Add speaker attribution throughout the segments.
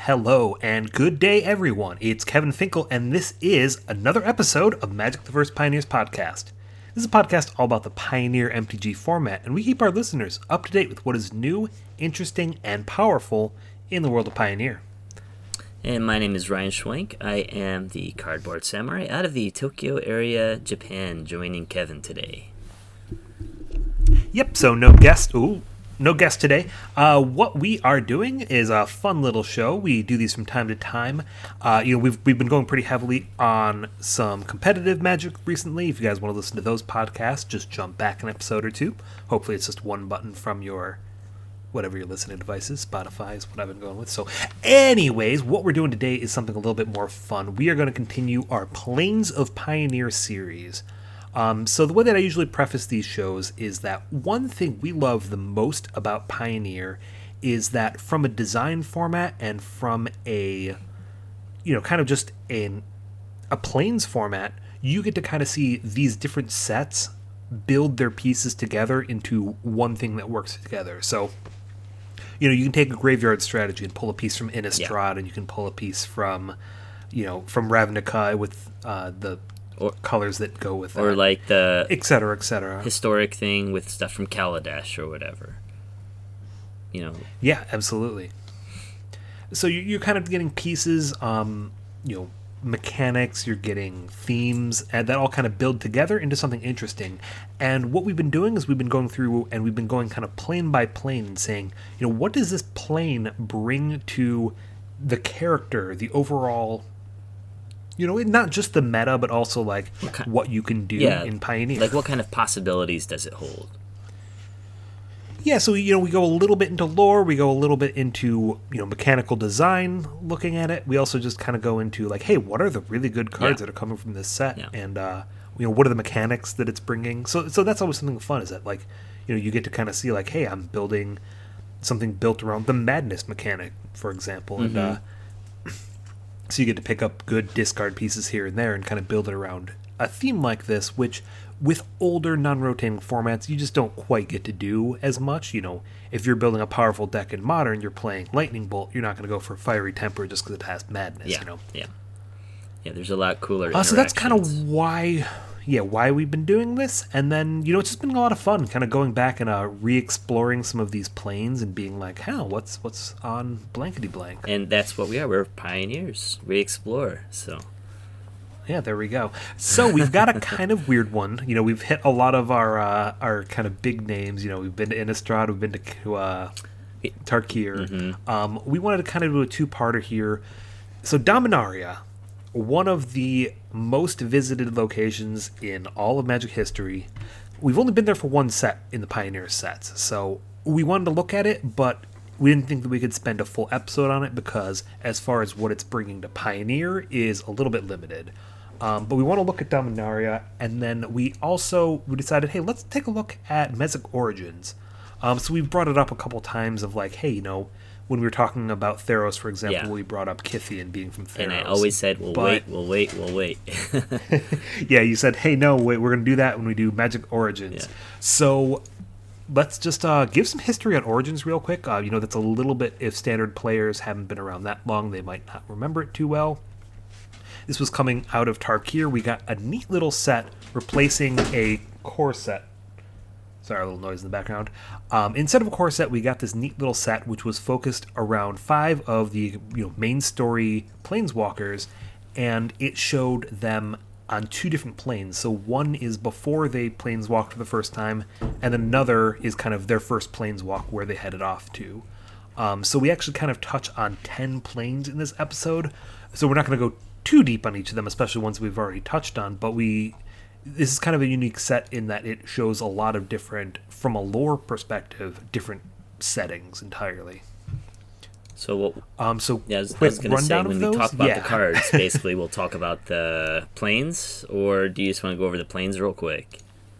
Speaker 1: Hello and good day, everyone. It's Kevin Finkel, and this is another episode of Magic the First Pioneers podcast. This is a podcast all about the Pioneer MTG format, and we keep our listeners up to date with what is new, interesting, and powerful in the world of Pioneer.
Speaker 2: And my name is Ryan Schwenk. I am the Cardboard Samurai out of the Tokyo area, Japan, joining Kevin today.
Speaker 1: Yep, so no guest. No guest today. What we are doing is a fun little show. We do these from time to time. We've been going pretty heavily on some competitive Magic recently. If you guys want to listen to those podcasts, just jump back an episode or two. Hopefully it's just one button from your whatever your listening devices. Spotify is what I've been going with. So anyways, what we're doing today is something a little bit more fun. We are going to continue our Planes of Pioneer series. So the way that I usually preface these shows is that one thing we love the most about Pioneer is that from a design format and from a, kind of just a Planes format, you get to kind of see these different sets build their pieces together into one thing that works together. So, you can take a Graveyard Strategy and pull a piece from Innistrad, and you can pull a piece from Ravnica with the colors that go with that.
Speaker 2: Or like the
Speaker 1: et cetera, et cetera.
Speaker 2: Historic thing with stuff from Kaladesh or whatever.
Speaker 1: Yeah, absolutely. So you're kind of getting pieces, mechanics, you're getting themes, and that all kind of build together into something interesting. And what we've been doing is we've been going through and we've been going kind of plane by plane and saying, what does this plane bring to the character, the overall, not just the meta, but also like what you can do in Pioneer.
Speaker 2: Like what kind of possibilities does it hold?
Speaker 1: Yeah, so we go a little bit into lore, we go a little bit into mechanical design, looking at it. We also just kind of go into like, hey, what are the really good cards that are coming from this set, and what are the mechanics that it's bringing? So that's always something fun. Is that like you get to kind of see like, hey, I'm building something built around the madness mechanic, for example, and so you get to pick up good discard pieces here and there and kind of build it around a theme like this, which with older non-rotating formats, you just don't quite get to do as much. If you're building a powerful deck in Modern, you're playing Lightning Bolt, you're not going to go for Fiery Temper just because it has madness,
Speaker 2: Yeah, there's a lot cooler
Speaker 1: so that's kind of why we've been doing this. And then, it's just been a lot of fun kind of going back and re-exploring some of these planes and being like, what's on blankety blank?
Speaker 2: And that's what we are. We're pioneers. We explore, so...
Speaker 1: Yeah, there we go. So we've got a kind of weird one. We've hit a lot of our kind of big names. We've been to Innistrad, we've been to Tarkir. Mm-hmm. We wanted to kind of do a two-parter here. So Dominaria, one of the most visited locations in all of Magic history. We've only been there for one set in the Pioneer sets, so we wanted to look at it, but we didn't think that we could spend a full episode on it because as far as what it's bringing to Pioneer is a little bit limited. But we want to look at Dominaria, and then we decided, hey, let's take a look at Mezek Origins. So we've brought it up a couple times of like, hey, when we were talking about Theros, for example, we brought up Kythian being from Theros.
Speaker 2: And I always said, we'll wait.
Speaker 1: Yeah, you said, hey, no, wait, we're going to do that when we do Mezek Origins. Yeah. So let's just give some history on Origins real quick. That's a little bit, if standard players haven't been around that long, they might not remember it too well. This was coming out of Tarkir. We got a neat little set replacing a core set. Sorry, a little noise in the background. Instead of a core set, we got this neat little set which was focused around 5 of the main story planeswalkers, and it showed them on 2 different planes. So one is before they planeswalked for the first time, and another is kind of their first planeswalk where they headed off to. So we actually kind of touch on 10 planes in this episode, so we're not going to go too deep on each of them, especially ones we've already touched on, but this is kind of a unique set in that it shows a lot of different, from a lore perspective, different settings entirely.
Speaker 2: So
Speaker 1: I was
Speaker 2: going to say, when we talk about the cards, basically we'll talk about the planes, or do you just want to go over the planes real quick?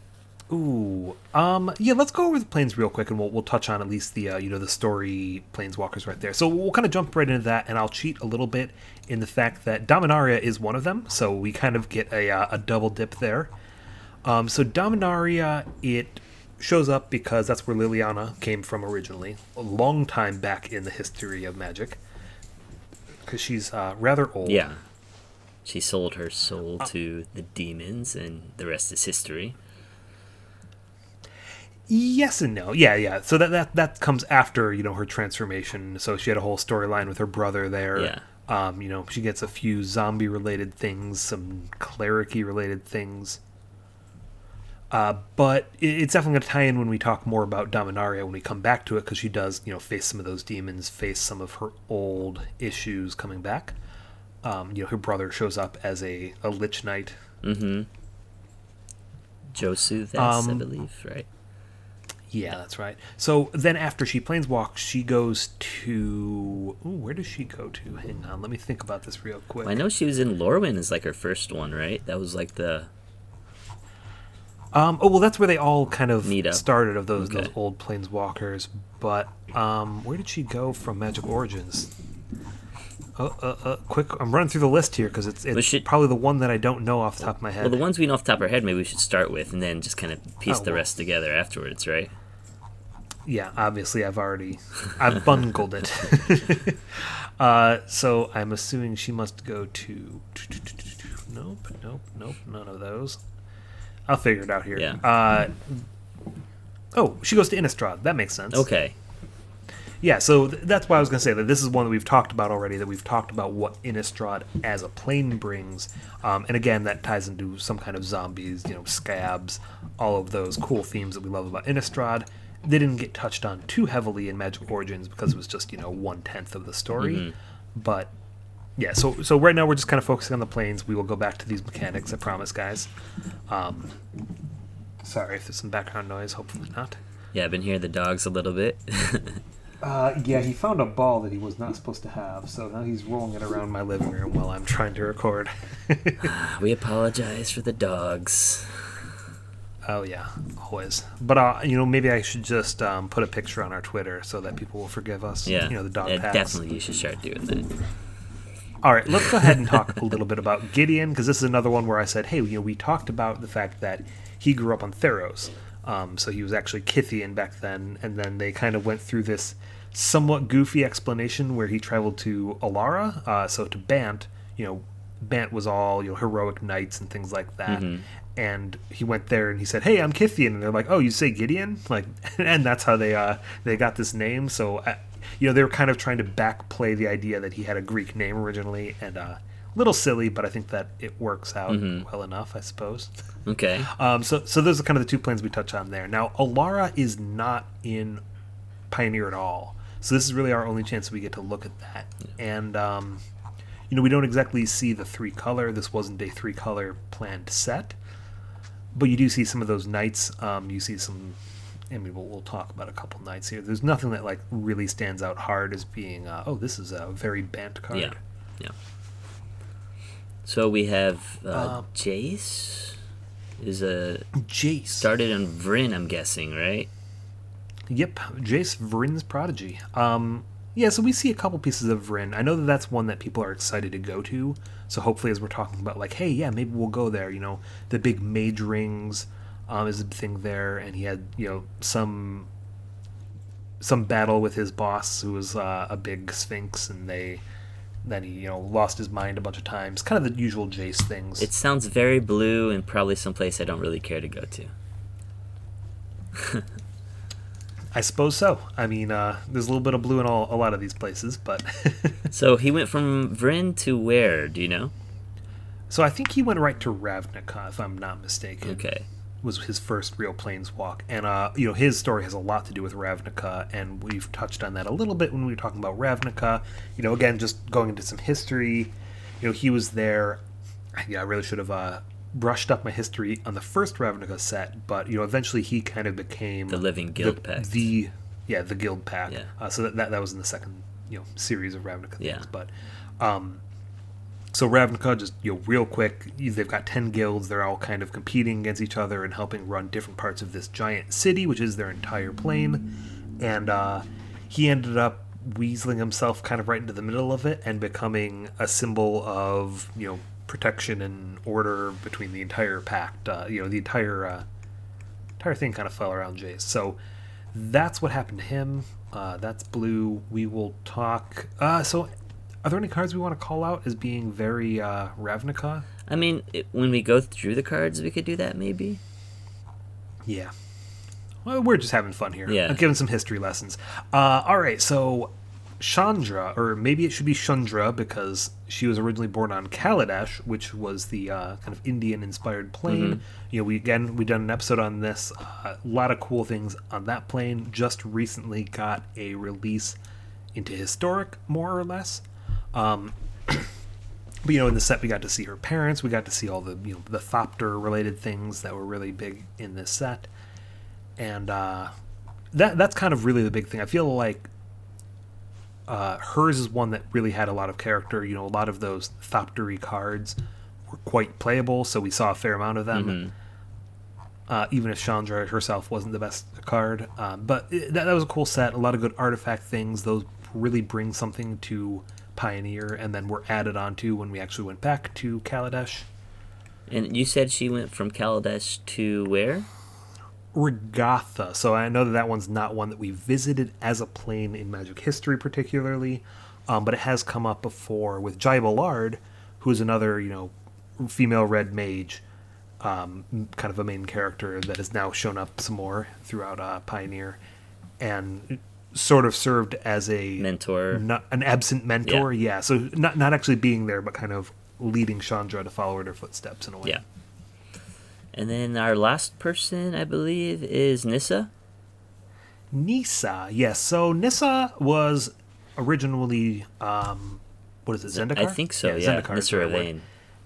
Speaker 1: Let's go over the planes real quick, and we'll touch on at least the the story planeswalkers right there. So we'll kind of jump right into that, and I'll cheat a little bit in the fact that Dominaria is one of them, so we kind of get a double dip there. So Dominaria, it shows up because that's where Liliana came from originally, a long time back in the history of Magic. because she's rather old.
Speaker 2: Yeah. She sold her soul to the demons, and the rest is history.
Speaker 1: Yes and no. Yeah. So that comes after, her transformation. So she had a whole storyline with her brother there.
Speaker 2: Yeah.
Speaker 1: She gets a few zombie-related things, some cleric-y related things. But it's definitely going to tie in when we talk more about Dominaria when we come back to it, because she does, face some of those demons, face some of her old issues coming back. Her brother shows up as a Lich Knight.
Speaker 2: Mm-hmm. Josu, I believe, right?
Speaker 1: Yeah, that's right. So then after she planeswalks, she goes to... Ooh, where does she go to? Hang on, let me think about this real quick.
Speaker 2: Well, I know she was in Lorwyn as like her first one, right? That was like the...
Speaker 1: that's where they all kind of
Speaker 2: Meet up.
Speaker 1: started, of those
Speaker 2: Okay.
Speaker 1: old planeswalkers. But where did she go from Magic Origins? Quick, I'm running through the list here because it's probably the one that I don't know off the top of my head.
Speaker 2: Well, the ones we know off the top of our head, maybe we should start with, and then just kind of piece the rest together afterwards, right?
Speaker 1: Yeah, obviously I've bungled it. So I'm assuming she must go to... Nope, none of those. I'll figure it out here.
Speaker 2: Yeah.
Speaker 1: She goes to Innistrad. That makes sense.
Speaker 2: Okay.
Speaker 1: Yeah, so that's why I was going to say that this is one that we've talked about already, that we've talked about what Innistrad as a plane brings. And again, that ties into some kind of zombies, scabs, all of those cool themes that we love about Innistrad. They didn't get touched on too heavily in Magic Origins because it was just, 1/10 of the story.
Speaker 2: Mm-hmm.
Speaker 1: But, yeah, so right now we're just kind of focusing on the planes. We will go back to these mechanics, I promise, guys. Sorry if there's some background noise, hopefully not.
Speaker 2: Yeah, I've been hearing the dogs a little bit.
Speaker 1: Yeah, he found a ball that he was not supposed to have, so now he's rolling it around my living room while I'm trying to record.
Speaker 2: We apologize for the dogs.
Speaker 1: Oh, yeah, always. But, maybe I should just put a picture on our Twitter so that people will forgive us.
Speaker 2: Yeah,
Speaker 1: the dog packs.
Speaker 2: definitely you should start doing that.
Speaker 1: All right, let's go ahead and talk a little bit about Gideon, because this is another one where I said, hey, we talked about the fact that he grew up on Theros. So he was actually Kythian back then, and then they kind of went through this somewhat goofy explanation where he traveled to Alara, so to Bant. Bant was all heroic knights and things like that.
Speaker 2: Mm-hmm.
Speaker 1: And he went there and he said, "Hey, I'm Kythian," and they're like, "Oh, you say Gideon?" Like, and that's how they got this name. So they were kind of trying to backplay the idea that he had a Greek name originally, and a little silly, but I think that it works out well enough, I suppose.
Speaker 2: Okay.
Speaker 1: So those are kind of the two planes we touch on there. Now, Alara is not in Pioneer at all, so this is really our only chance we get to look at that. And we don't exactly see the 3-color. This wasn't a 3-color planned set, but you do see some of those knights. You see some. I mean, we'll talk about a couple knights here. There's nothing that like really stands out hard as being, this is a very Bant card.
Speaker 2: Yeah. So we have Jace.
Speaker 1: Jace
Speaker 2: Started on Vryn, I'm guessing, right?
Speaker 1: Yep, Jace, Vryn's prodigy. So we see a couple pieces of Vryn. I know that that's one that people are excited to go to. So hopefully, as we're talking about, like, hey, yeah, maybe we'll go there. The big mage rings is a thing there, and he had some battle with his boss, who was a big Sphinx, and then he lost his mind a bunch of times. Kind of the usual Jace things.
Speaker 2: It sounds very blue and probably someplace I don't really care to go to.
Speaker 1: I suppose so. I mean, there's a little bit of blue in a lot of these places, but...
Speaker 2: So he went from Vryn to where, do you know?
Speaker 1: So I think he went right to Ravnica, if I'm not mistaken.
Speaker 2: Okay.
Speaker 1: Was his first real planeswalk. And, his story has a lot to do with Ravnica, and we've touched on that a little bit when we were talking about Ravnica. Again, just going into some history, he was there. Yeah, I really should have brushed up my history on the first Ravnica set, but, eventually he kind of became...
Speaker 2: The Living Guild Pact.
Speaker 1: The Guild Pact.
Speaker 2: Yeah.
Speaker 1: So that was in the second, series of Ravnica things.
Speaker 2: Yeah.
Speaker 1: But, so Ravnica, just real quick, they've got 10 guilds. They're all kind of competing against each other and helping run different parts of this giant city, which is their entire plane. And he ended up weaseling himself kind of right into the middle of it and becoming a symbol of protection and order between the entire pact. The entire thing kind of fell around Jace. So that's what happened to him. That's blue. We will talk. So Are there any cards we want to call out as being very Ravnica?
Speaker 2: I mean, when we go through the cards, we could do that maybe.
Speaker 1: Yeah. Well, we're just having fun here.
Speaker 2: Yeah.
Speaker 1: I'm giving some history lessons. All right, so Chandra, or maybe it should be Chandra because she was originally born on Kaladesh, which was the kind of Indian-inspired plane. We done an episode on this. A lot of cool things on that plane. Just recently got a release into Historic, more or less. But in the set we got to see her parents. We got to see all the the Thopter-related things that were really big in this set. And that's kind of really the big thing. I feel like hers is one that really had a lot of character. A lot of those Thoptery cards were quite playable, so we saw a fair amount of them. Even if Chandra herself wasn't the best card. But that was a cool set. A lot of good artifact things. Those really bring something to Pioneer, and then were added onto when we actually went back to Kaladesh.
Speaker 2: And you said she went from Kaladesh to where?
Speaker 1: Regatha. So I know that one's not one that we visited as a plane in Magic history particularly, but it has come up before with Jai Ballard, who is another, female red mage, kind of a main character that has now shown up some more throughout Pioneer, and sort of served as a
Speaker 2: mentor,
Speaker 1: an absent mentor. Yeah. So not actually being there, but kind of leading Chandra to follow in her footsteps in a way.
Speaker 2: Yeah. And then our last person, I believe, is Nissa.
Speaker 1: Nissa, yes. So Nissa was originally, what is it, Zendikar?
Speaker 2: I think so, yeah.
Speaker 1: Zendikar
Speaker 2: Nissa Ravain.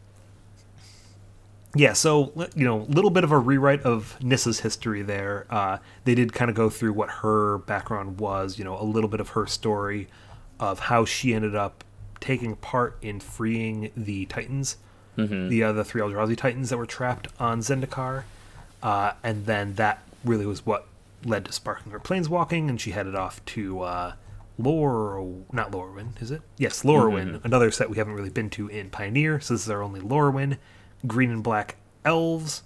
Speaker 1: Yeah, so, little bit of a rewrite of Nissa's history there. They did kind of go through what her background was, a little bit of her story of how she ended up taking part in freeing the Titans. The 3 Eldrazi Titans that were trapped on Zendikar. And then that really was what led to sparking her planeswalking, and she headed off to not Lorwyn, is it? Yes, Lorwyn, another set we haven't really been to in Pioneer, so this is our only Lorwyn. Green and black elves.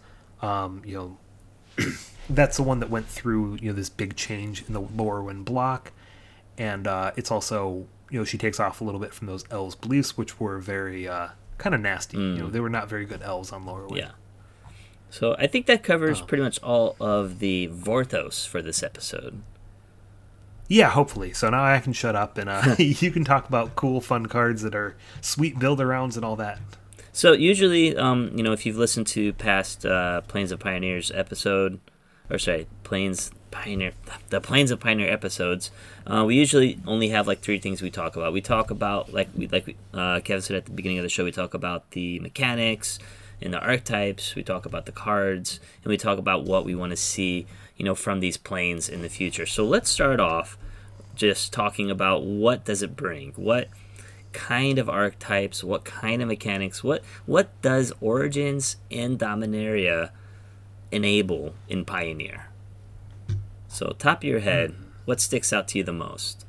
Speaker 1: That's the one that went through, this big change in the Lorwyn block. And it's also, she takes off a little bit from those elves' beliefs, which were very... kind of nasty. They were not very good elves on Lorwyn.
Speaker 2: Yeah. So I think that covers pretty much all of the Vorthos for this episode.
Speaker 1: Yeah, hopefully. So now I can shut up and you can talk about cool, fun cards that are sweet build-arounds and all that.
Speaker 2: So usually, if you've listened to past Plains of Pioneers episode, the Plains of Pioneer episodes, we usually only have like 3 things we talk about. We talk about, Kevin said at the beginning of the show, we talk about the mechanics and the archetypes, we talk about the cards, and we talk about what we want to see, from these planes in the future. So let's start off just talking about what does it bring? What kind of archetypes, what kind of mechanics, what does Origins and Dominaria enable in Pioneer? So, top of your head, what sticks out to you the most?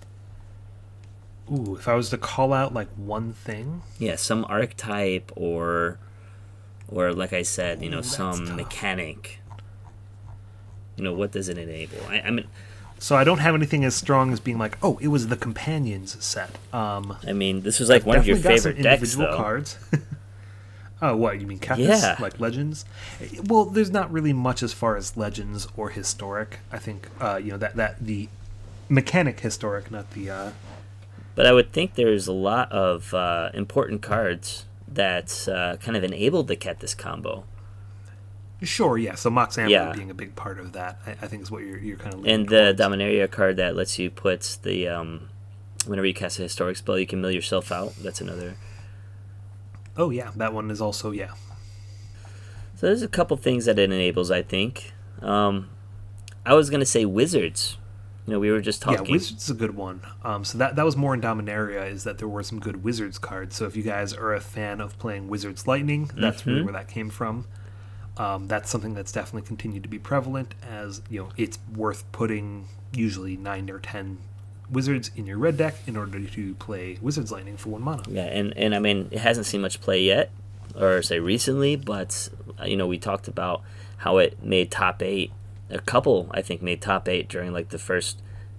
Speaker 1: Ooh, if I was to call out like one thing,
Speaker 2: yeah, some archetype or like I said, some
Speaker 1: tough.
Speaker 2: Mechanic. What does it enable? I mean,
Speaker 1: so I don't have anything as strong as being like, oh, it was the Companions set.
Speaker 2: I mean, this was like one of your favorite decks, though.
Speaker 1: Cards. Oh, what, you mean Kefis?
Speaker 2: Yeah.
Speaker 1: Like Legends? Well, there's not really much as far as Legends or Historic. I think, that the mechanic Historic, not the...
Speaker 2: But I would think there's a lot of important cards that kind of enabled the Kethis combo.
Speaker 1: Sure, yeah. So Mox Amber being a big part of that, I think is what you're kind of leaning
Speaker 2: And the
Speaker 1: towards.
Speaker 2: Dominaria card that lets you put the... whenever you cast a Historic spell, you can mill yourself out. That's another...
Speaker 1: Oh, yeah. That one is also, yeah.
Speaker 2: So there's a couple things that it enables, I think. I was going to say Wizards. We were just talking.
Speaker 1: Yeah, Wizards is a good one. So that was more in Dominaria, is that there were some good Wizards cards. So if you guys are a fan of playing Wizards Lightning, that's really where that came from. That's something that's definitely continued to be prevalent, as, it's worth putting usually 9 or 10 Wizards in your red deck in order to play Wizards Lightning for 1 mana.
Speaker 2: Yeah, and I mean, it hasn't seen much play yet, or say recently, but, we talked about how it made top 8. A couple, I think, made top 8 during, like, the first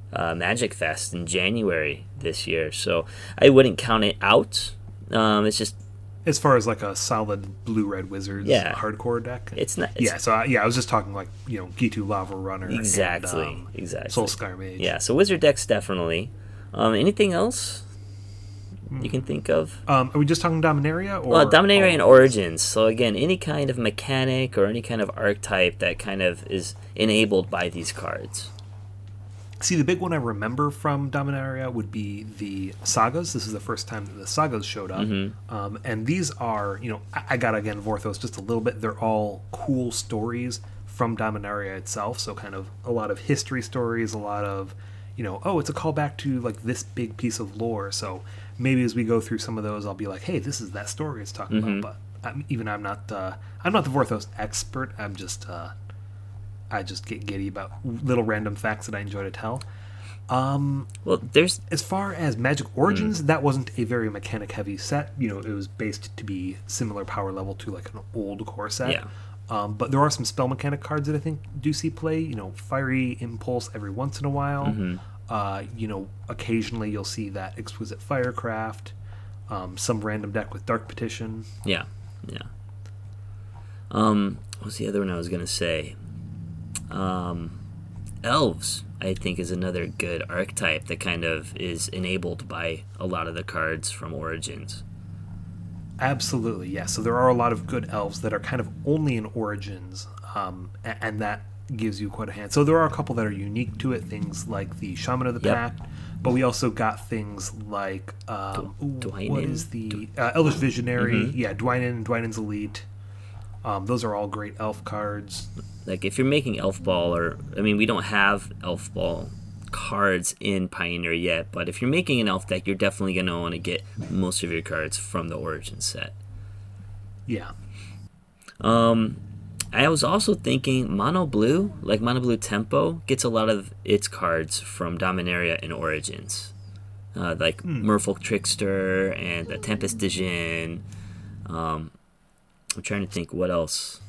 Speaker 2: Magic Fest in January this year. So I wouldn't count it out. It's just
Speaker 1: As far as like a solid blue-red wizards hardcore deck,
Speaker 2: it's not.
Speaker 1: I was just talking like Gitu Lava Runner,
Speaker 2: Exactly.
Speaker 1: Soulscar Mage.
Speaker 2: Yeah, so wizard decks definitely. Anything else you can think of?
Speaker 1: Are we just talking Dominaria or?
Speaker 2: Well, Dominaria and Origins. So again, any kind of mechanic or any kind of archetype that kind of is enabled by these cards.
Speaker 1: See, the big one I remember from Dominaria would be the Sagas. This is the first time that the Sagas showed up. And these are, I got, again, Vorthos just a little bit. They're all cool stories from Dominaria itself. So kind of a lot of history stories, a lot of, it's a callback to, like, this big piece of lore. So maybe as we go through some of those, I'll be like, hey, this is that story it's talking about. But I'm not the Vorthos expert. I just get giddy about little random facts that I enjoy to tell.
Speaker 2: There's
Speaker 1: as far as Magic Origins, that wasn't a very mechanic heavy set. It was based to be similar power level to like an old core set.
Speaker 2: Yeah.
Speaker 1: But there are some spell mechanic cards that I think do see play. Fiery Impulse every once in a while. Occasionally you'll see that Exquisite Firecraft. Some random deck with Dark Petition.
Speaker 2: Yeah. What was the other one I was gonna say? Elves, I think, is another good archetype that kind of is enabled by a lot of the cards from Origins.
Speaker 1: Absolutely, yeah. So there are a lot of good elves that are kind of only in Origins, and that gives you quite a hand. So there are a couple that are unique to it, things like the Shaman of the Pact, but we also got things like,
Speaker 2: Dwynen?
Speaker 1: what is the Elvish Visionary? Yeah, Dwynen's Elite. Those are all great elf cards.
Speaker 2: Like, if you're making Elf Ball, we don't have Elf Ball cards in Pioneer yet, but if you're making an elf deck, you're definitely going to want to get most of your cards from the Origin set.
Speaker 1: Yeah.
Speaker 2: I was also thinking Mono Blue Tempo, gets a lot of its cards from Dominaria and Origins. Merfolk Trickster and the Tempest Djinn. I'm trying to think what else.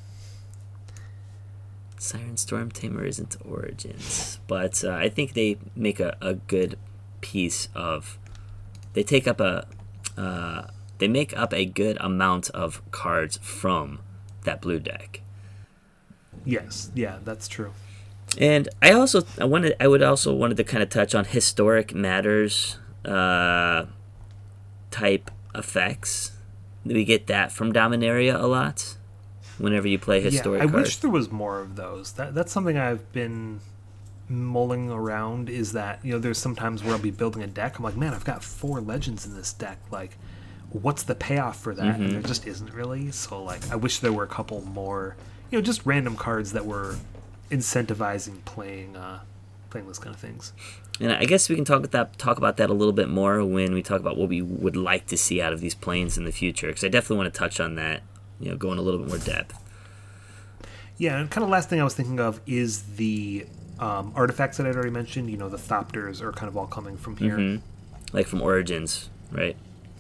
Speaker 2: Siren Storm Tamer isn't Origins, but I think they make a good piece of. They take up they make up a good amount of cards from that blue deck.
Speaker 1: Yes, yeah, that's true.
Speaker 2: And I would also wanted to kind of touch on historic matters type effects. We get that from Dominaria a lot. Whenever you play historic cards.
Speaker 1: I wish there was more of those. That's something I've been mulling around, is that, there's sometimes where I'll be building a deck, I'm like, man, I've got 4 legends in this deck. Like, what's the payoff for that? And there just isn't really. So, like, I wish there were a couple more, just random cards that were incentivizing playing those kind of things.
Speaker 2: And I guess we can talk about that a little bit more when we talk about what we would like to see out of these planes in the future, because I definitely want to touch on that. Go in a little bit more depth.
Speaker 1: Yeah, and kind of last thing I was thinking of is the artifacts that I'd already mentioned. The Thopters are kind of all coming from here.
Speaker 2: Like from Origins, right?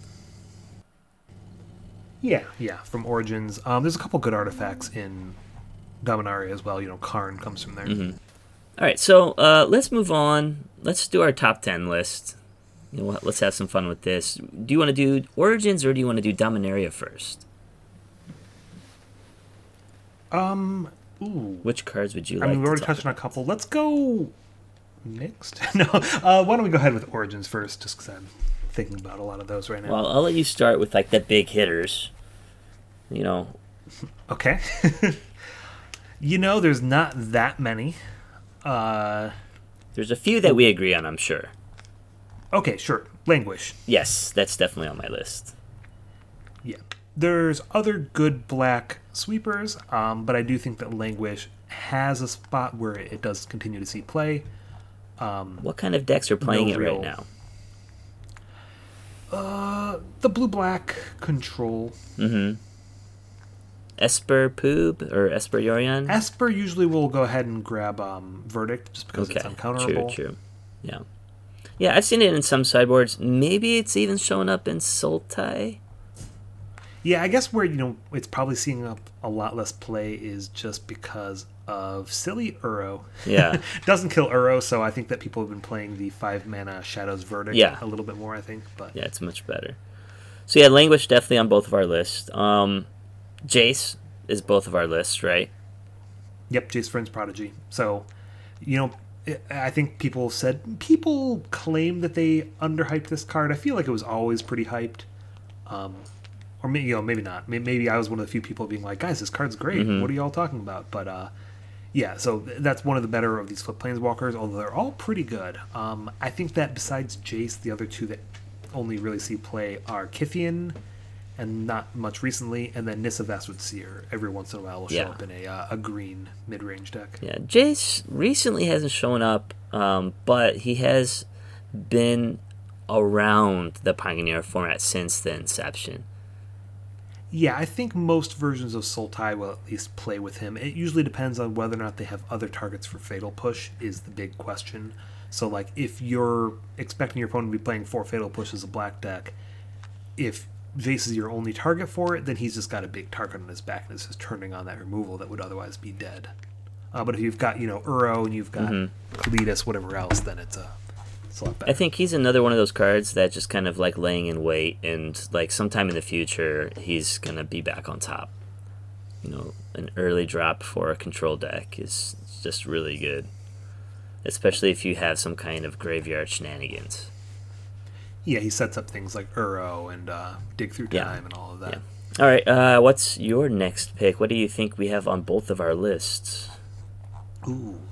Speaker 1: Yeah, from Origins. There's a couple good artifacts in Dominaria as well. Karn comes from there.
Speaker 2: All right, so let's move on. Let's do our top 10 list. Let's have some fun with this. Do you want to do Origins or do you want to do Dominaria first? Which cards would you like?
Speaker 1: We already touched on a couple. Let's go mixed. No, why don't we go ahead with Origins first, just because I'm thinking about a lot of those right now.
Speaker 2: Well, I'll let you start with like the big hitters.
Speaker 1: Okay. There's not that many.
Speaker 2: There's a few that we agree on, I'm sure.
Speaker 1: Okay, sure. Languish.
Speaker 2: Yes, that's definitely on my list.
Speaker 1: Yeah. There's other good black sweepers, but I do think that Languish has a spot where it does continue to see play.
Speaker 2: What kind of decks are playing it right now?
Speaker 1: The blue-black control.
Speaker 2: Esper Poob or Esper Yorion?
Speaker 1: Esper usually will go ahead and grab Verdict just because it's uncounterable.
Speaker 2: True. Yeah. Yeah, I've seen it in some sideboards. Maybe it's even showing up in Sultai.
Speaker 1: Yeah, I guess where, it's probably seeing up a lot less play is just because of silly Uro.
Speaker 2: Yeah.
Speaker 1: Doesn't kill Uro, so I think that people have been playing the 5-mana Shadow's Verdict a little bit more, I think. But
Speaker 2: yeah, it's much better. So yeah, Languish definitely on both of our lists. Jace is both of our lists, right?
Speaker 1: Yep, Jace Vryn's Prodigy. So, I think people claim that they underhyped this card. I feel like it was always pretty hyped. Or maybe not. Maybe I was one of the few people being like, guys, this card's great.
Speaker 2: Mm-hmm.
Speaker 1: What are y'all talking about? But yeah, so that's one of the better of these flip planeswalkers, although they're all pretty good. I think that besides Jace, the other two that only really see play are Kithian, and not much recently, and then Nissa Vastwood Seer. Every once in a while will show up in a green mid-range deck.
Speaker 2: Yeah, Jace recently hasn't shown up, but he has been around the Pioneer format since the inception.
Speaker 1: Yeah, I think most versions of Sultai will at least play with him. It usually depends on whether or not they have other targets for Fatal Push is the big question. So, like, if you're expecting your opponent to be playing 4 Fatal Push as a black deck, if Jace is your only target for it, then he's just got a big target on his back and is just turning on that removal that would otherwise be dead. But if you've got, Uro and you've got Kalidas, whatever else, then it's a lot better.
Speaker 2: I think he's another one of those cards that just kind of like laying in wait, and like sometime in the future he's gonna be back on top. An early drop for a control deck is just really good, especially if you have some kind of graveyard shenanigans.
Speaker 1: Yeah, he sets up things like Uro and Dig Through Time and all of that.
Speaker 2: Yeah. All right, what's your next pick? What do you think we have on both of our lists?
Speaker 1: Ooh,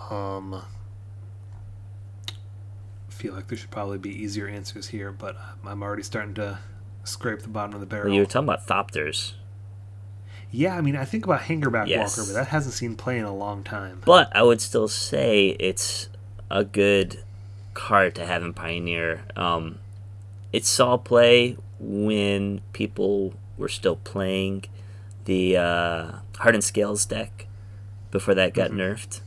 Speaker 1: feel like there should probably be easier answers here, but I'm already starting to scrape the bottom of the barrel.
Speaker 2: Well, you were talking about Thopters.
Speaker 1: Yeah, I mean, I think about Hangerback Walker, but that hasn't seen play in a long time.
Speaker 2: But I would still say it's a good card to have in Pioneer. It saw play when people were still playing the Hardened Scales deck before that got nerfed.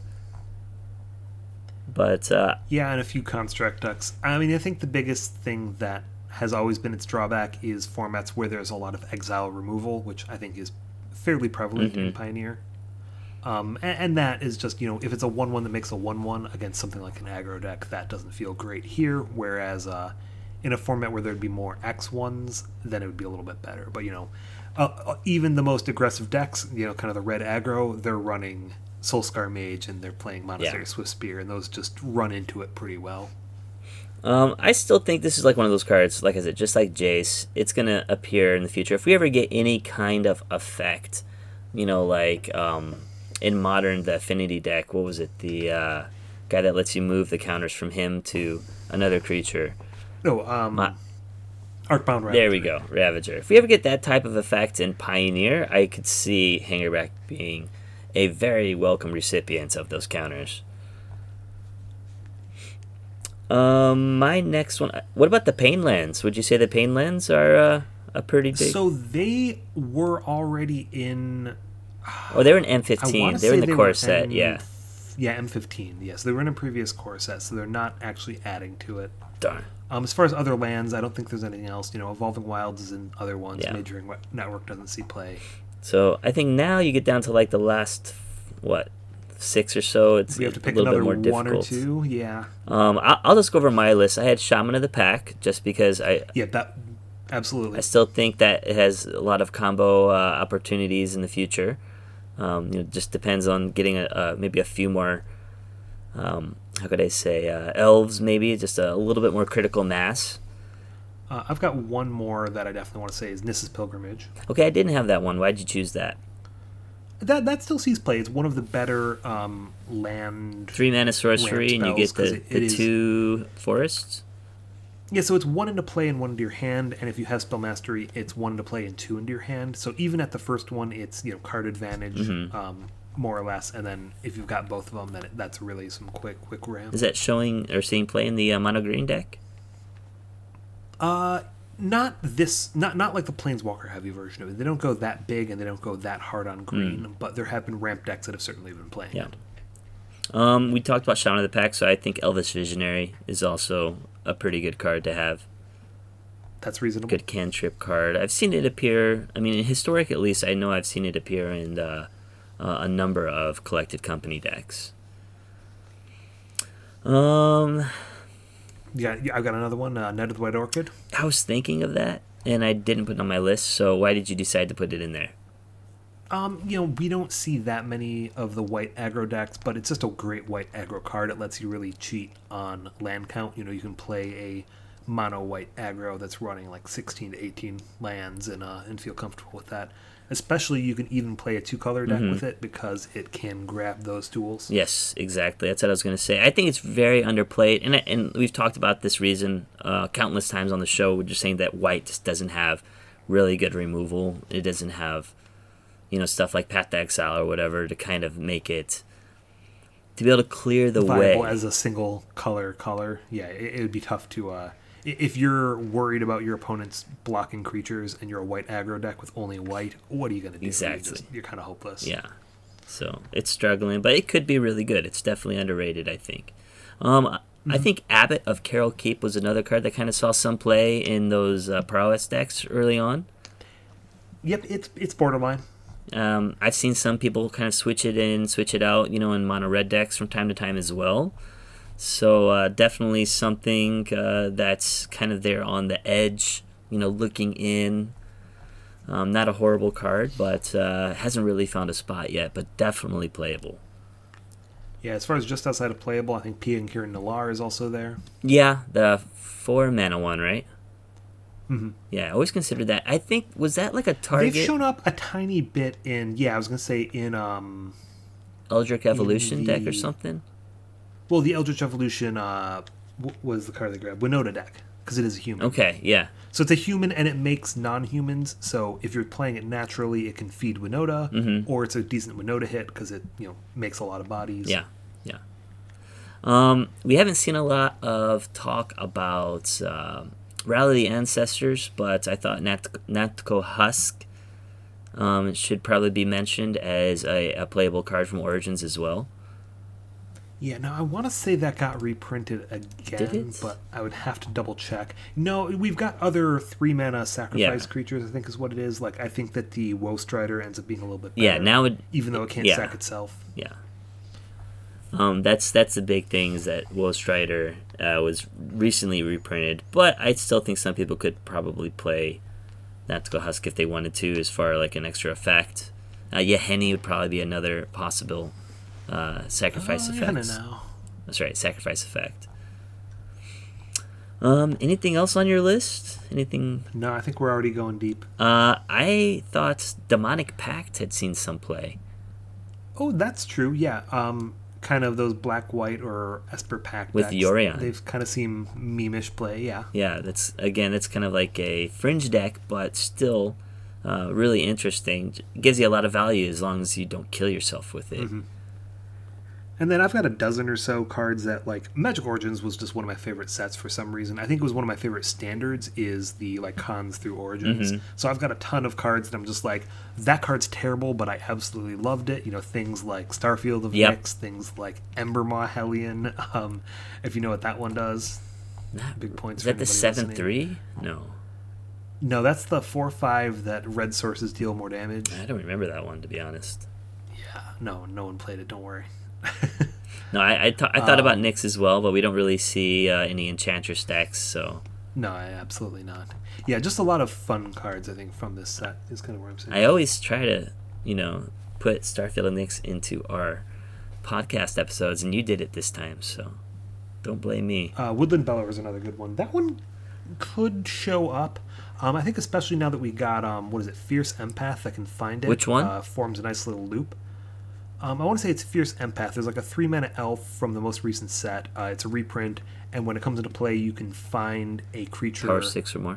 Speaker 2: But
Speaker 1: yeah, and a few construct decks. I mean, I think the biggest thing that has always been its drawback is formats where there's a lot of exile removal, which I think is fairly prevalent in Pioneer. And that is just, if it's a 1-1 that makes a 1-1 against something like an aggro deck, that doesn't feel great here, whereas in a format where there'd be more X1s, then it would be a little bit better. But, even the most aggressive decks, kind of the red aggro, they're running Soulscar Mage and they're playing Monastery Swift Spear, and those just run into it pretty well.
Speaker 2: I still think this is like one of those cards, like I said, just like Jace, it's going to appear in the future. If we ever get any kind of effect, like in Modern, the Affinity deck, what was it? The guy that lets you move the counters from him to another creature.
Speaker 1: Arcbound Ravager.
Speaker 2: There we go, Ravager. If we ever get that type of effect in Pioneer, I could see Hangerback being a very welcome recipient of those counters. My next one. What about the Painlands? Would you say the Painlands are a pretty big?
Speaker 1: So they were already in.
Speaker 2: Oh, they were in M15. They were in the core set. Yeah,
Speaker 1: M15. Yes, they were in a previous core set, so they're not actually adding to it.
Speaker 2: Darn.
Speaker 1: As far as other lands, I don't think there's anything else. Evolving Wilds is in other ones.
Speaker 2: Yeah.
Speaker 1: Majoring Network doesn't see play.
Speaker 2: So I think now you get down to like the last 6 or so. It's
Speaker 1: we have to pick
Speaker 2: a little
Speaker 1: another
Speaker 2: bit more
Speaker 1: one
Speaker 2: difficult.
Speaker 1: or two. Yeah.
Speaker 2: I'll just go over my list. I had Shaman of the Pack just because
Speaker 1: absolutely.
Speaker 2: I still think that it has a lot of combo opportunities in the future. Just depends on getting maybe a few more. How could I say elves? Maybe just a little bit more critical mass.
Speaker 1: I've got one more that I definitely want to say is Nissa's Pilgrimage.
Speaker 2: Okay, I didn't have that one. Why'd you choose that?
Speaker 1: That still sees play. It's one of the better land
Speaker 2: 3-mana sorcery, and you get the 2 forests.
Speaker 1: Yeah, so it's 1 into play and 1 into your hand, and if you have Spell Mastery, it's 1 into play and 2 into your hand. So even at the first one, it's card advantage, more or less, and then if you've got both of them, then that's really some quick ramp.
Speaker 2: Is that showing or seeing play in the mono green deck?
Speaker 1: Not like the Planeswalker heavy version of it. They don't go that big and they don't go that hard on green, but there have been ramp decks that have certainly been playing it.
Speaker 2: We talked about Shaman of the Pack, so I think Elvish Visionary is also a pretty good card to have.
Speaker 1: That's reasonable.
Speaker 2: Good cantrip card. I've seen it appear, I mean, in Historic at least, I know I've seen it appear in a number of Collected Company decks. Yeah,
Speaker 1: I've got another one, Night of the White Orchid.
Speaker 2: I was thinking of that, and I didn't put it on my list, so why did you decide to put it in there?
Speaker 1: We don't see that many of the white aggro decks, but it's just a great white aggro card. It lets you really cheat on land count. You can play a mono white aggro that's running like 16 to 18 lands and feel comfortable with that. Especially, you can even play a 2-color deck with it because it can grab those tools.
Speaker 2: Yes, exactly. That's what I was going to say. I think it's very underplayed, and we've talked about this reason countless times on the show. We're just saying that white just doesn't have really good removal. It doesn't have, stuff like Path to Exile or whatever to kind of make it, to be able to clear the
Speaker 1: Viable
Speaker 2: way.
Speaker 1: as a single color. Yeah, it would be tough to... if you're worried about your opponents blocking creatures and you're a white aggro deck with only white, what are you going to do?
Speaker 2: Exactly.
Speaker 1: You're kind of hopeless.
Speaker 2: Yeah. So it's struggling, but it could be really good. It's definitely underrated, I think. I think Abbot of Carol Keep was another card that kind of saw some play in those Prowess decks early on.
Speaker 1: Yep, it's borderline.
Speaker 2: I've seen some people kind of switch it in, switch it out, in mono red decks from time to time as well. So definitely something that's kind of there on the edge, looking in. Not a horrible card, but hasn't really found a spot yet, but definitely playable.
Speaker 1: Yeah, as far as just outside of playable, I think Pia and Kieran Nalaar is also there.
Speaker 2: Yeah, the 4-mana one, right?
Speaker 1: Mm-hmm.
Speaker 2: Yeah, I always considered that. I think, was that like a target?
Speaker 1: They've shown up a tiny bit in, I was going to say in...
Speaker 2: Eldritch Evolution deck or something?
Speaker 1: Well, the Eldritch Evolution was the card they grabbed. Winota deck, because it is a human.
Speaker 2: Okay, yeah.
Speaker 1: So it's a human, and it makes non-humans, so if you're playing it naturally, it can feed Winota, or it's a decent Winota hit, because it makes a lot of bodies.
Speaker 2: Yeah. We haven't seen a lot of talk about Rally the Ancestors, but I thought Natco Husk should probably be mentioned as a playable card from Origins as well.
Speaker 1: Yeah, now I want to say that got reprinted again, but I would have to double check. No, we've got other 3-mana sacrifice creatures, I think is what it is. Like, I think that the Woe Strider ends up being a little bit better.
Speaker 2: Yeah, now
Speaker 1: even though it can't sack itself.
Speaker 2: Yeah. That's the big thing, is that Woe Strider was recently reprinted, but I still think some people could probably play Natco Husk if they wanted to, as far like an extra effect. Yahenni would probably be another possible sacrifice effect.
Speaker 1: Now.
Speaker 2: That's right, sacrifice effect. Anything else on your list? Anything?
Speaker 1: No, I think we're already going deep.
Speaker 2: I thought Demonic Pact had seen some play.
Speaker 1: Oh, that's true. Yeah. Kind of those black-white or Esper Pact
Speaker 2: with
Speaker 1: decks.
Speaker 2: Yorion.
Speaker 1: They've kind of seen meme-ish play. Yeah.
Speaker 2: Yeah. That's kind of like a fringe deck, but still really interesting. It gives you a lot of value as long as you don't kill yourself with it.
Speaker 1: Mm-hmm. And then I've got a dozen or so cards that, like, Magic Origins was just one of my favorite sets for some reason. I think it was one of my favorite standards is the, like, Cons through Origins. So I've got a ton of cards that I'm just like, that card's terrible, but I absolutely loved it. Things like Starfield of Nyx, things like Embermaw Hellion, if you know what that one does. Big points.
Speaker 2: Is that the 7/3? No,
Speaker 1: that's the 4/5 that red sources deal more damage.
Speaker 2: I don't remember that one, to be honest.
Speaker 1: Yeah, no one played it, don't worry.
Speaker 2: No, I thought about Nyx as well, but we don't really see any Enchantress decks, so...
Speaker 1: No, absolutely not. Yeah, just a lot of fun cards, I think, from this set is kind of where I'm saying.
Speaker 2: I always try to, put Starfield and Nyx into our podcast episodes, and you did it this time, so don't blame me.
Speaker 1: Woodland Bellower is another good one. That one could show up. I think especially now that we got, Fierce Empath that can find it.
Speaker 2: Which one?
Speaker 1: Forms a nice little loop. I want to say it's Fierce Empath. There's like a 3-mana elf from the most recent set. It's a reprint, and when it comes into play, you can find a creature...
Speaker 2: Power 6 or more?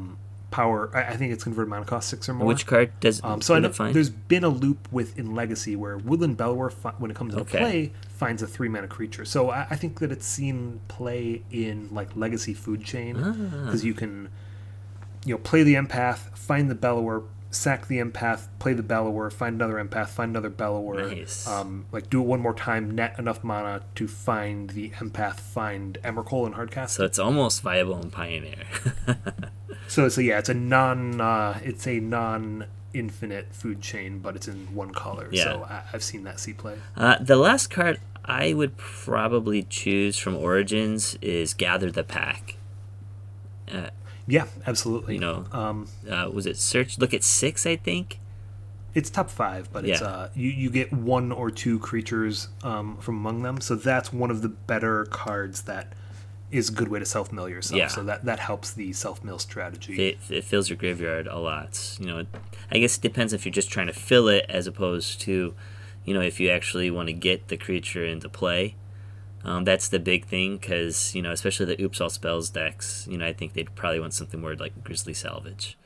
Speaker 1: I think it's converted mana cost 6 or more.
Speaker 2: Which card does
Speaker 1: so I know there's been a loop within Legacy where Woodland Bellower, when it comes into play, finds a 3-mana creature. So I think that it's seen play in like Legacy Food Chain, because you can play the Empath, find the Bellower, sack the Empath, play the Bellower, find another Empath, find another Bellower.
Speaker 2: Nice.
Speaker 1: Do it one more time, net enough mana to find the Empath, find Emrakul and Hardcast.
Speaker 2: So it's almost viable in Pioneer.
Speaker 1: So yeah, it's a non infinite food chain, but it's in one color.
Speaker 2: Yeah.
Speaker 1: So I've seen that see play.
Speaker 2: The last card I would probably choose from Origins is Gather the Pack.
Speaker 1: Yeah, absolutely.
Speaker 2: You know, was it Search? Look at 6, I think.
Speaker 1: It's top 5, but it's
Speaker 2: Yeah.
Speaker 1: you get 1 or 2 creatures from among them. So that's one of the better cards that is a good way to self-mill yourself.
Speaker 2: Yeah.
Speaker 1: So that helps the self-mill strategy.
Speaker 2: It fills your graveyard a lot. You know, I guess it depends if you're just trying to fill it as opposed to, you know, if you actually want to get the creature into play. That's the big thing because, you know, especially the Oops All Spells decks, you know, I think they'd probably want something more like Grizzly Salvage.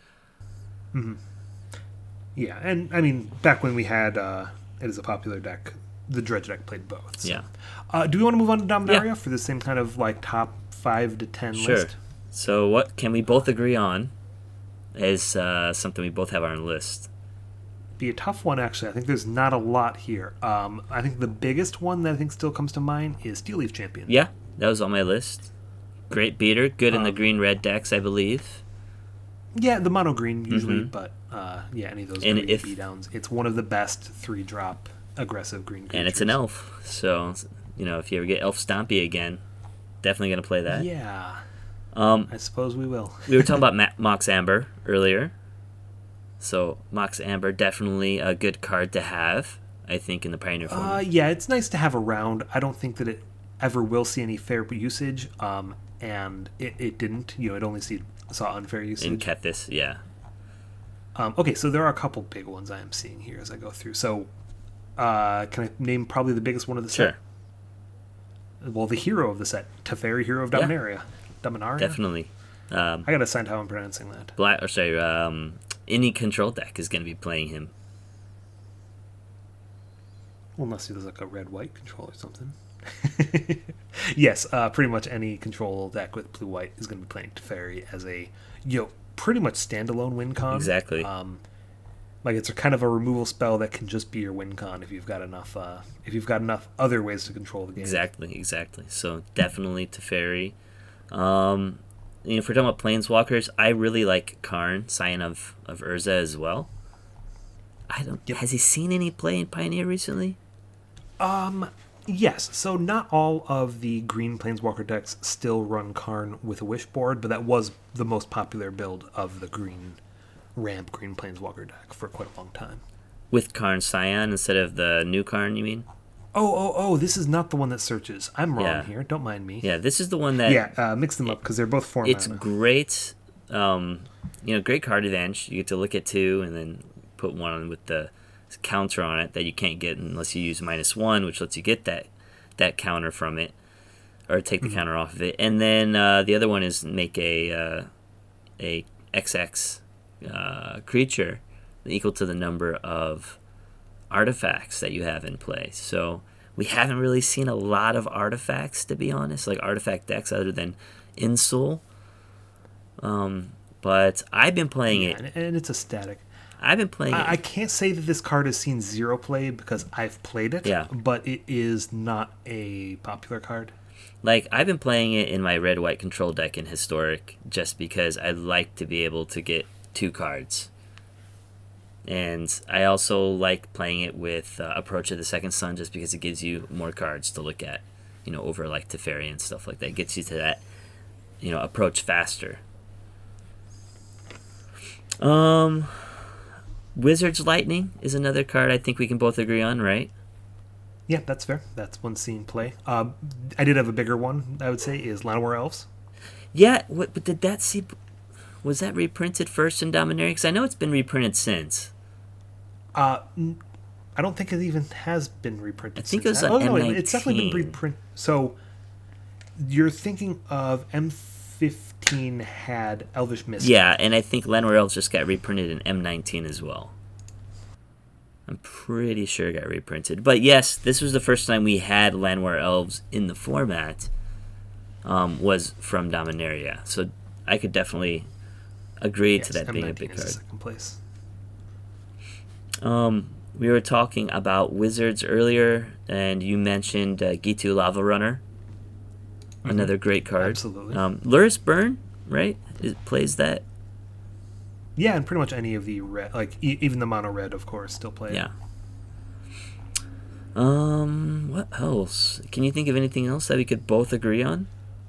Speaker 1: Yeah, and I mean, back when we had it as a popular deck, the Dredge deck played both. So.
Speaker 2: Yeah.
Speaker 1: Do we want to move on to Dominaria
Speaker 2: Yeah.
Speaker 1: for the same kind of like top 5 to 10
Speaker 2: Sure.
Speaker 1: list?
Speaker 2: So what can we both agree on is something we both have on our list?
Speaker 1: Be a tough one, actually. I think there's not a lot here. I think the biggest one that I think still comes to mind is Steel Leaf Champion.
Speaker 2: Yeah, that was on my list. Great beater, good in the green-red decks, I believe.
Speaker 1: Yeah, the mono green usually, but yeah, any of those
Speaker 2: And
Speaker 1: green
Speaker 2: if-
Speaker 1: beatdowns. It's one of the best 3-drop aggressive green creatures.
Speaker 2: And it's an elf, so, you know, if you ever get Elf Stompy again, definitely going to play that.
Speaker 1: Yeah,
Speaker 2: Um,
Speaker 1: I suppose we will.
Speaker 2: we were talking about Mox Amber earlier. So, Mox Amber, definitely a good card to have, I think, in the Pioneer format.
Speaker 1: Yeah, it's nice to have around. I don't think that it ever will see any fair usage, and it didn't. You know, it only saw unfair
Speaker 2: in
Speaker 1: usage.
Speaker 2: Kethis, yeah.
Speaker 1: Okay, so there are a couple big ones I am seeing here as I go through. So, can I name probably the biggest one of the
Speaker 2: Sure.
Speaker 1: set? Well, the hero of the set, Teferi, Hero of
Speaker 2: Yeah.
Speaker 1: Dominaria. Dominaria?
Speaker 2: Definitely.
Speaker 1: I gotta find how I'm pronouncing that.
Speaker 2: Any control deck is going to be playing him.
Speaker 1: Well, unless he does like a red-white control or something. Yes, pretty much any control deck with blue-white is going to be playing Teferi as a, pretty much standalone win con.
Speaker 2: Exactly.
Speaker 1: Like it's a kind of a removal spell that can just be your win con if you've got enough. If you've got enough other ways to control the game.
Speaker 2: Exactly. So definitely Teferi. If we're talking about Planeswalkers, I really like Karn, Scion of Urza as well.
Speaker 1: Yep.
Speaker 2: Has he seen any play in Pioneer recently?
Speaker 1: Yes, so not all of the green Planeswalker decks still run Karn with a Wishboard, but that was the most popular build of the green ramp green Planeswalker deck for quite a long time.
Speaker 2: With Karn Scion instead of the new Karn, you mean?
Speaker 1: Oh, this is not the one that searches. I'm wrong
Speaker 2: Yeah.
Speaker 1: here. Don't mind me.
Speaker 2: Yeah, this is the one that...
Speaker 1: Yeah, mix them up because they're both 4
Speaker 2: It's
Speaker 1: mana.
Speaker 2: great. Great card advantage. You get to look at 2 and then put 1 on with the counter on it that you can't get unless you use -1, which lets you get that counter from it or take the counter off of it. And then the other one is make a XX creature equal to the number of artifacts that you have in play. So we haven't really seen a lot of artifacts, to be honest, like artifact decks other than Insul. But I've been playing it.
Speaker 1: And it's a static.
Speaker 2: I've been playing
Speaker 1: I
Speaker 2: it.
Speaker 1: can't say that this card has seen 0 play because I've played it,
Speaker 2: Yeah.
Speaker 1: but it is not a popular card.
Speaker 2: Like, I've been playing it in my red-white control deck in Historic just because I like to be able to get 2 cards. And I also like playing it with Approach of the Second Sun just because it gives you more cards to look at, over like Teferi and stuff like that. It gets you to that, approach faster. Wizard's Lightning is another card I think we can both agree on, right?
Speaker 1: Yeah, that's fair. That's one seen play. I did have a bigger one, I would say, is Llanowar Elves.
Speaker 2: Yeah, but did that see... Was that reprinted first in Dominaria? Because I know it's been reprinted since.
Speaker 1: I don't think it even has been reprinted.
Speaker 2: I think
Speaker 1: since.
Speaker 2: it was on
Speaker 1: no,
Speaker 2: M19.
Speaker 1: it's definitely been reprinted. So you're thinking of M15 had Elvish Mist.
Speaker 2: Yeah, and I think Llanowar Elves just got reprinted in M19 as well. I'm pretty sure it got reprinted. But yes, this was the first time we had Llanowar Elves in the format, was from Dominaria. So I could definitely agree to that being a big
Speaker 1: M19 is
Speaker 2: card.
Speaker 1: second place.
Speaker 2: We were talking about Wizards earlier, and you mentioned Gitu Lava Runner. Another great card.
Speaker 1: Absolutely.
Speaker 2: Luris Burn, right? It plays that.
Speaker 1: Yeah, and pretty much any of the red, like even the mono red, of course, still play it.
Speaker 2: Yeah. What else? Can you think of anything else that we could both agree on?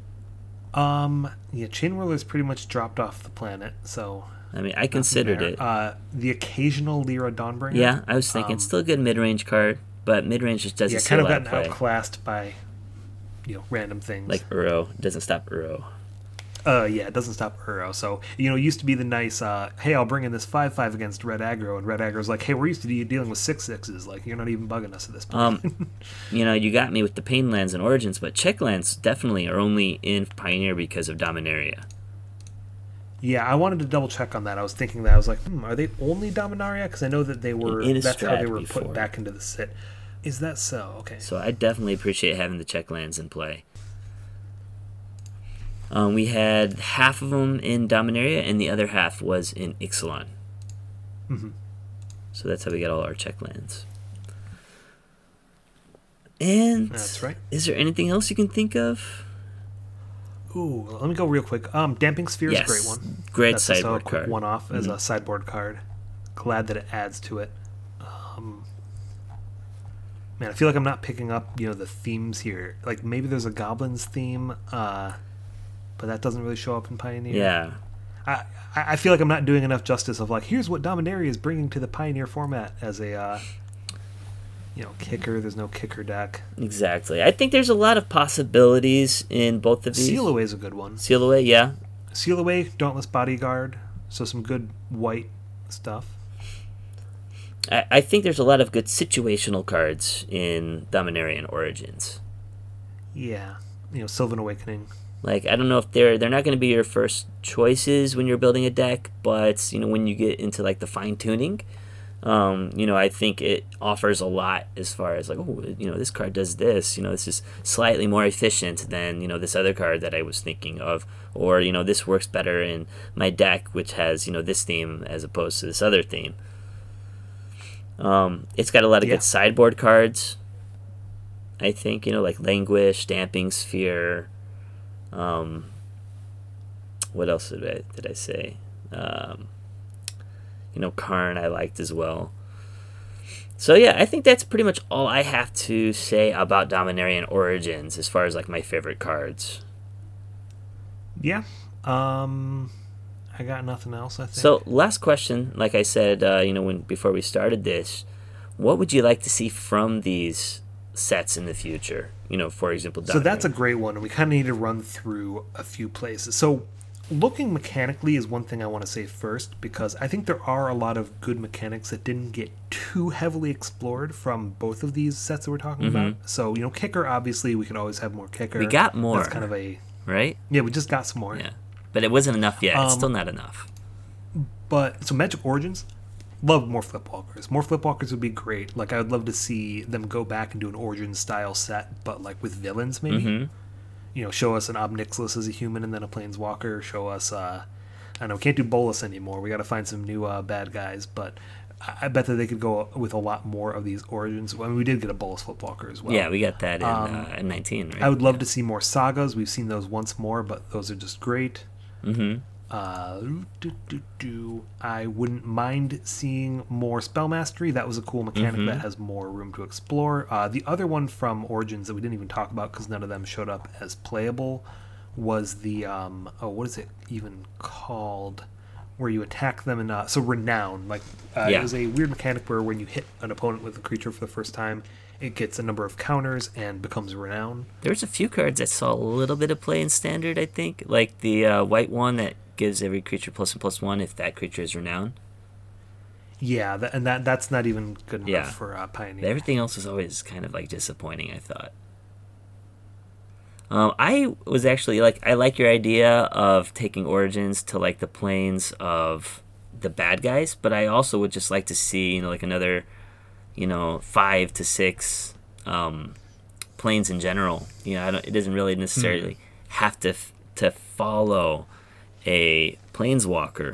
Speaker 1: Yeah, Chain Whirler's pretty much dropped off the planet, so...
Speaker 2: I mean, I considered it.
Speaker 1: The occasional Lyra Dawnbringer.
Speaker 2: Yeah, I was thinking, still a good mid-range card, but mid-range just doesn't see a
Speaker 1: kind of
Speaker 2: lot of
Speaker 1: gotten
Speaker 2: play.
Speaker 1: outclassed by, random things.
Speaker 2: Like Uro. It doesn't stop Uro.
Speaker 1: Yeah, it doesn't stop Uro. So, it used to be the nice, hey, I'll bring in this 5/5 against Red Aggro, and Red Aggro's like, hey, we're used to dealing with 6/6s. Like, you're not even bugging us at this point.
Speaker 2: You got me with the Pain lands and Origins, but check lands definitely are only in Pioneer because of Dominaria.
Speaker 1: Yeah, I wanted to double check on that. I was thinking that. I was like, are they only Dominaria? Because I know that they were, that's how they were put back into the set. Is that so? Okay.
Speaker 2: So I definitely appreciate having the check lands in play. We had half of them in Dominaria, and the other half was in Ixalan.
Speaker 1: Mm-hmm.
Speaker 2: So that's how we got all our check lands. And
Speaker 1: that's right.
Speaker 2: Is there anything else you can think of?
Speaker 1: Ooh, let me go real quick. Damping Sphere is a great one.
Speaker 2: Great
Speaker 1: That's
Speaker 2: sideboard
Speaker 1: a quick
Speaker 2: card.
Speaker 1: one-off as a sideboard card. Glad that it adds to it. Man, I feel like I'm not picking up, the themes here. Like, maybe there's a Goblins theme, but that doesn't really show up in Pioneer.
Speaker 2: Yeah.
Speaker 1: I feel like I'm not doing enough justice of, like, here's what Dominaria is bringing to the Pioneer format as a, kicker. There's no kicker deck.
Speaker 2: Exactly. I think there's a lot of possibilities in both of these.
Speaker 1: Seal Away is a good one.
Speaker 2: Seal Away, yeah.
Speaker 1: Seal Away, Dauntless Bodyguard, so some good white stuff.
Speaker 2: I think there's a lot of good situational cards in Dominaria and Origins.
Speaker 1: Yeah. Sylvan Awakening.
Speaker 2: Like, I don't know if they're not going to be your first choices when you're building a deck, but, when you get into, like, the fine-tuning, I think it offers a lot as far as, like, this card does this. This is slightly more efficient than, this other card that I was thinking of. Or, this works better in my deck, which has, this theme as opposed to this other theme. It's got a lot of good sideboard cards, I think, like Languish, Damping Sphere. What else did I say? Karn I liked as well. So yeah, I think that's pretty much all I have to say about Dominaria and Origins as far as like my favorite cards.
Speaker 1: Yeah. I got nothing else, I think.
Speaker 2: So, last question, like I said, before we started this, what would you like to see from these sets in the future? For example, Dominaria.
Speaker 1: So that's a great one, and we kind of need to run through a few places. So, looking mechanically is one thing I want to say first, because I think there are a lot of good mechanics that didn't get too heavily explored from both of these sets that we're talking about. So, Kicker, obviously, we could always have more Kicker.
Speaker 2: We got more.
Speaker 1: That's kind of a...
Speaker 2: Right?
Speaker 1: Yeah, we just got some more.
Speaker 2: Yeah. But it wasn't enough yet. It's still not enough.
Speaker 1: But, so Magic Origins, love more Flipwalkers. More Flipwalkers would be great. Like, I would love to see them go back and do an Origins-style set, but, like, with villains, maybe. Show us an Ob Nixilis as a human and then a Planeswalker. Show us, I don't know, we can't do Bolas anymore. We got to find some new bad guys, but I bet that they could go with a lot more of these Origins. I mean, we did get a Bolus Flipwalker as well.
Speaker 2: Yeah, we got that in 19, right?
Speaker 1: I would love to see more Sagas. We've seen those once more, but those are just great. I wouldn't mind seeing more Spell Mastery. That was a cool mechanic that has more room to explore. The other one from Origins that we didn't even talk about because none of them showed up as playable was the what is it even called? Where you attack them and so Renown. Like it was a weird mechanic where when you hit an opponent with a creature for the first time, it gets a number of counters and becomes Renown.
Speaker 2: There's a few cards that saw a little bit of play in Standard, I think. Like the white one that gives every creature +1/+1 if that creature is Renown.
Speaker 1: Yeah, that's not even good enough for Pioneer.
Speaker 2: Everything else is always kind of like disappointing, I thought. I was actually I like your idea of taking Origins to like the planes of the bad guys, but I also would just like to see like another 5 to 6 planes in general. It doesn't really necessarily have to follow a planeswalker.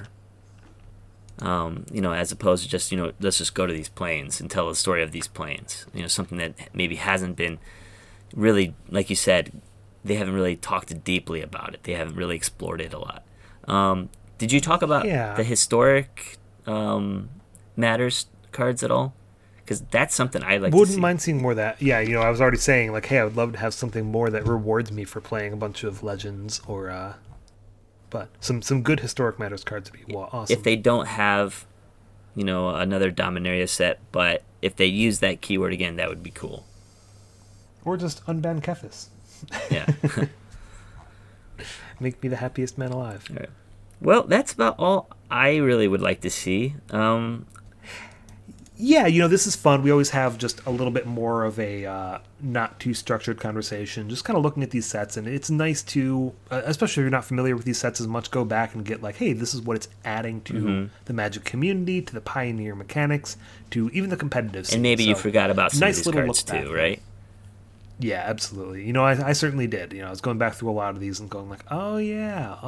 Speaker 2: As opposed to just let's just go to these planes and tell the story of these planes. Something that maybe hasn't been really, like you said, they haven't really talked deeply about it. They haven't really explored it a lot. Did you talk about the historic matters cards at all? Because that's something I like to see.
Speaker 1: Wouldn't mind seeing more of that. Yeah, I was already saying, like, hey, I would love to have something more that rewards me for playing a bunch of Legends or... but some good historic matters cards would be awesome.
Speaker 2: If they don't have, another Dominaria set, but if they use that keyword again, that would be cool.
Speaker 1: Or just unban Kefis.
Speaker 2: Yeah.
Speaker 1: Make me the happiest man alive.
Speaker 2: All right. Well, that's about all I really would like to see.
Speaker 1: Yeah, this is fun. We always have just a little bit more of a not too structured conversation, just kind of looking at these sets, and it's nice to, especially if you're not familiar with these sets as much, go back and get like, hey, this is what it's adding to the Magic community, to the Pioneer mechanics, to even the competitive scene.
Speaker 2: And maybe you forgot about some
Speaker 1: nice
Speaker 2: of these
Speaker 1: little
Speaker 2: cards too, right?
Speaker 1: Yeah, absolutely. I certainly did. I was going back through a lot of these and going like, oh yeah.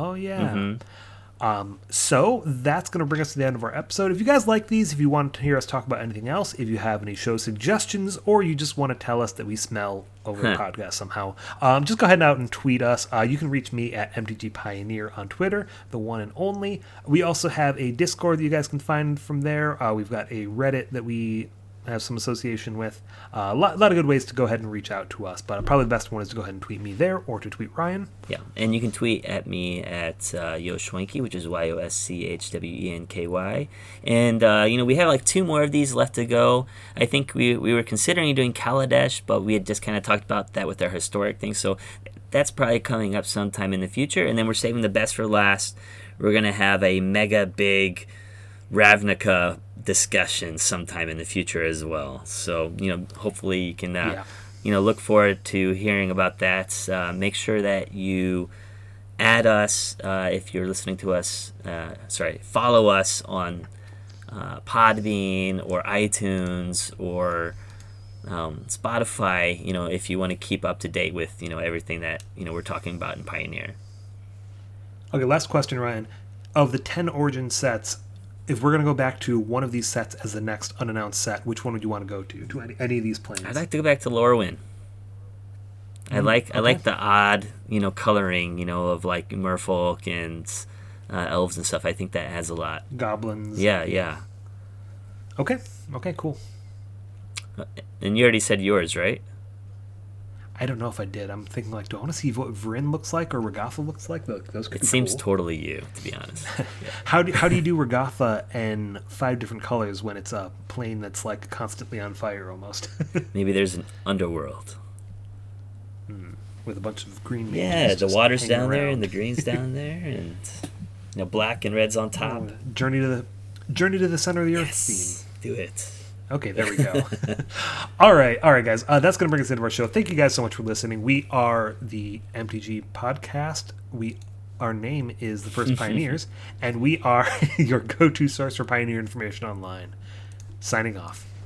Speaker 1: So that's going to bring us to the end of our episode. If you guys like these, if you want to hear us talk about anything else, if you have any show suggestions, or you just want to tell us that we smell over the podcast somehow, just go ahead and tweet us. You can reach me at MTG Pioneer on Twitter, the one and only. We also have a Discord that you guys can find from there. We've got a Reddit that we have some association with. A lot of good ways to go ahead and reach out to us, but probably the best one is to go ahead and tweet me there or to tweet Ryan.
Speaker 2: Yeah, and you can tweet at me at Yoshwenky, which is YOSCHWENKY. And, we have like 2 more of these left to go. I think we were considering doing Kaladesh, but we had just kind of talked about that with our historic thing, so that's probably coming up sometime in the future. And then we're saving the best for last. We're going to have a mega big Ravnica discussion sometime in the future as well. So, hopefully you can, look forward to hearing about that. Make sure that you add us if you're listening to us. Follow us on Podbean or iTunes or Spotify. If you want to keep up to date with everything that we're talking about in Pioneer.
Speaker 1: Okay, last question, Ryan. Of the 10 Origin sets, if we're going to go back to one of these sets as the next unannounced set, which one would you want to go to any of these planes?
Speaker 2: I'd like to go back to Lorwyn. I like the odd, coloring, of like merfolk and elves and stuff. I think that adds a lot.
Speaker 1: Goblins.
Speaker 2: Yeah.
Speaker 1: Okay, cool.
Speaker 2: And you already said yours, right?
Speaker 1: I don't know if I did. I'm thinking like, do I want to see what Vryn looks like or Regatha looks like? Those could be
Speaker 2: seems
Speaker 1: cool.
Speaker 2: Totally you, to be honest. Yeah.
Speaker 1: How do you do Regatha in 5 different colors when it's a plane that's like constantly on fire almost?
Speaker 2: Maybe there's an underworld.
Speaker 1: With a bunch of green.
Speaker 2: Yeah, the water's down there and the green's down there, and black and red's on top.
Speaker 1: Journey to the center of the earth theme.
Speaker 2: Do it.
Speaker 1: Okay, there we go. All right, guys. That's going to bring us into our show. Thank you guys so much for listening. We are the MTG Podcast. Our name is The First Pioneers, and we are your go-to source for Pioneer information online. Signing off.